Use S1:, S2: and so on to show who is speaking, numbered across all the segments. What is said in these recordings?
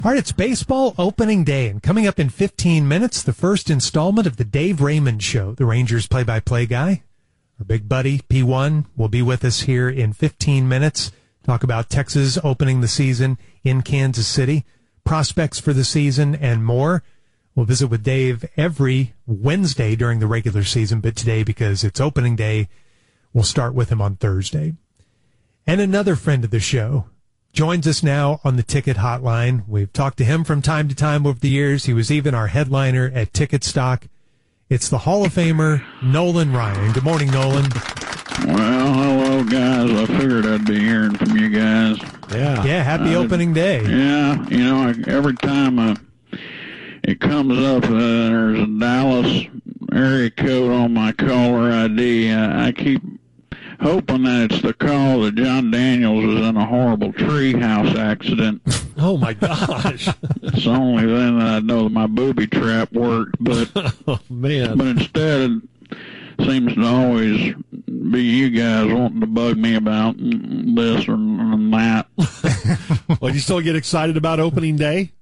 S1: All right, it's baseball opening day, and coming up in 15 minutes, the first installment of the Dave Raymond Show, the Rangers play-by-play guy. Our big buddy, P1, will be with us here in 15 minutes, talk about Texas opening the season in Kansas City, prospects for the season, and more. We'll visit with Dave every Wednesday during the regular season, but today, because it's opening day, we'll start with him on Thursday. And another friend of the show joins us now on the Ticket Hotline. We've talked to him from time to time over the years. He was even our headliner at Ticket Stock. It's the Hall of Famer, Nolan Ryan. Good morning, Nolan.
S2: Well, hello, guys. I figured I'd be hearing from you guys.
S1: Yeah, happy opening day.
S2: Yeah, every time it comes up, there's a Dallas area code on my caller ID. I keep hoping that it's the call that John Daniels was in a horrible treehouse accident.
S3: Oh, my gosh.
S2: It's only then that I know that my booby trap worked. But,
S3: oh, man.
S2: But instead, it seems to always be you guys wanting to bug me about this or that.
S3: Well, you still get excited about opening day?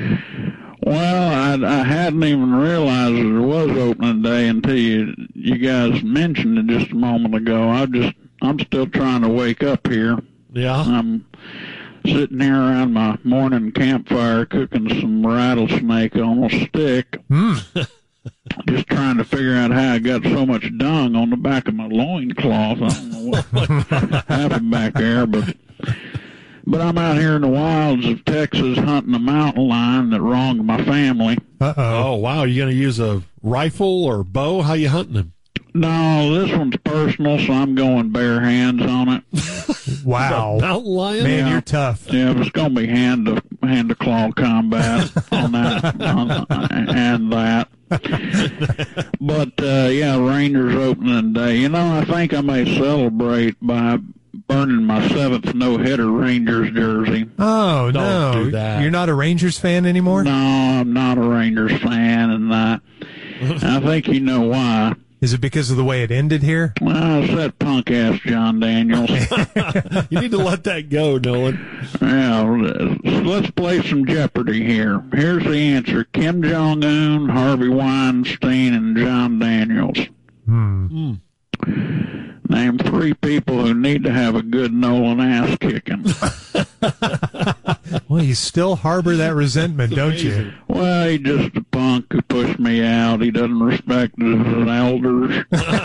S2: Well, I hadn't even realized that it was opening day until you guys mentioned it just a moment ago. I'm still trying to wake up here.
S3: Yeah.
S2: I'm sitting here around my morning campfire cooking some rattlesnake on a stick. Just trying to figure out how I got so much dung on the back of my loincloth. I don't know what happened back there, but I'm out here in the wilds of Texas hunting a mountain lion that wronged my family.
S3: Oh, wow. You going to use a rifle or bow? How you hunting him?
S2: No, this one's personal, so I'm going bare hands on it.
S1: Wow.
S3: Mountain lion?
S1: Man, you're tough.
S2: Yeah, it's going to be hand to claw combat on that and that. But, Rangers opening day. I think I may celebrate by burning my 7th no-hitter Rangers jersey.
S1: Oh, no.
S3: Don't do that.
S1: You're not a Rangers fan anymore?
S2: No, I'm not a Rangers fan, and I think you know why.
S1: Is it because of the way it ended here?
S2: Well, it's that punk-ass John Daniels.
S3: You need to let that go, Nolan.
S2: Yeah, let's play some Jeopardy here. Here's the answer. Kim Jong-un, Harvey Weinstein, and John Daniels. Name 3 people who need to have a good Nolan ass kicking.
S1: Well, you still harbor that resentment, don't you?
S2: Well, he's just a punk who pushed me out. He doesn't respect his elders.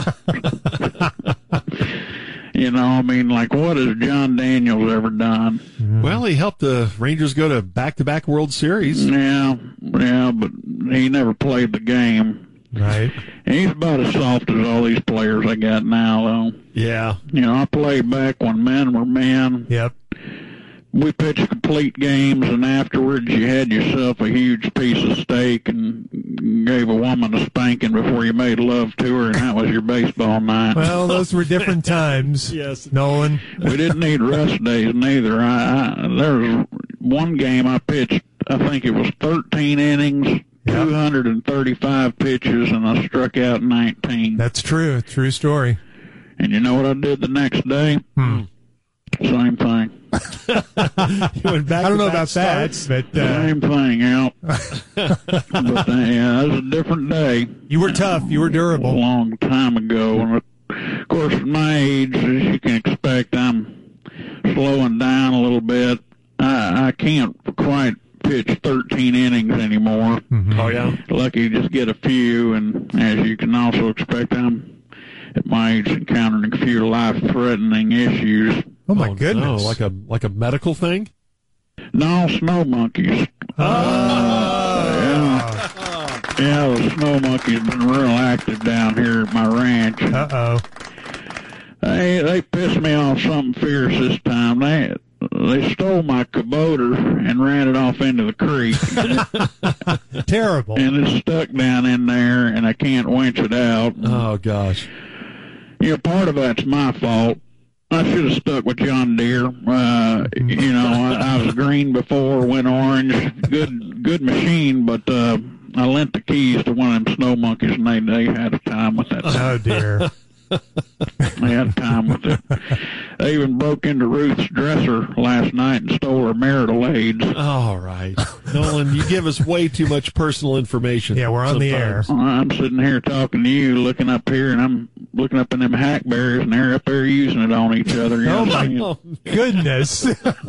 S2: What has John Daniels ever done?
S3: Well, he helped the Rangers go to back-to-back World Series.
S2: Yeah, but he never played the game.
S1: Right.
S2: He's about as soft as all these players I got now, though.
S3: Yeah.
S2: I played back when men were men.
S1: Yep.
S2: We pitched complete games, and afterwards you had yourself a huge piece of steak and gave a woman a spanking before you made love to her, and that was your baseball night.
S1: Well, those were different times.
S3: Yes.
S1: Nolan.
S2: We didn't need rest days neither. There was one game I pitched, I think it was 13 innings, 235 pitches, and I struck out 19.
S1: That's true. True story.
S2: And you know what I did the next day? Same thing.
S3: You went back
S1: I don't know about
S3: starts.
S1: that, but
S2: Same thing, yeah. But it was a different day.
S1: you were tough. You were
S2: A
S1: durable.
S2: long time ago. And of course, at my age, as you can expect, I'm slowing down a little bit. I can't quite pitch 13 innings anymore.
S3: Oh, yeah?
S2: Lucky to just get a few, and as you can also expect, I'm at my age encountering a few life-threatening issues.
S1: Oh, my goodness.
S3: No, like a medical thing?
S2: No, snow monkeys. Yeah, the snow monkeys been real active down here at my ranch.
S1: Uh-oh.
S2: They pissed me off something fierce this time. They stole my Kubota and ran it off into the creek.
S1: Terrible.
S2: And it's stuck down in there, and I can't winch it out.
S3: Oh, gosh.
S2: Part of that's my fault. I should have stuck with John Deere. I was green before, went orange. Good machine, but I lent the keys to one of them snow monkeys, and they had a time with that.
S1: Oh, dear.
S2: They had time with it. They even broke into Ruth's dresser last night and stole her marital aids.
S3: All right. Nolan, you give us way too much personal information.
S1: Yeah, we're on the air.
S2: I'm sitting here talking to you, looking up here, and I'm looking up in them hackberries, and they're up there using it on each other. You know
S1: Oh,
S2: what I
S1: my
S2: mean?
S1: goodness.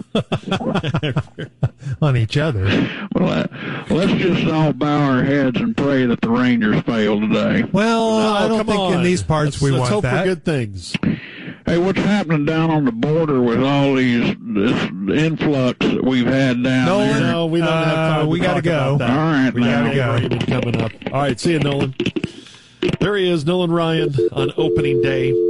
S1: On each other.
S2: Well, let's just all bow our heads and pray that the Rangers fail today.
S1: Well,
S3: No,
S1: I don't
S3: come
S1: think
S3: on.
S1: in these parts we
S3: Let's
S1: want
S3: hope
S1: that.
S3: for good things.
S2: Hey, what's happening down on the border with all this influx that we've had down
S1: Nolan,
S2: there?
S3: No, we don't have time.
S1: we
S3: to
S1: gotta
S3: talk
S1: go.
S3: about that.
S2: All right,
S3: we
S2: now.
S3: got Raymond coming up. All right, see you, Nolan. There he is, Nolan Ryan, on opening day.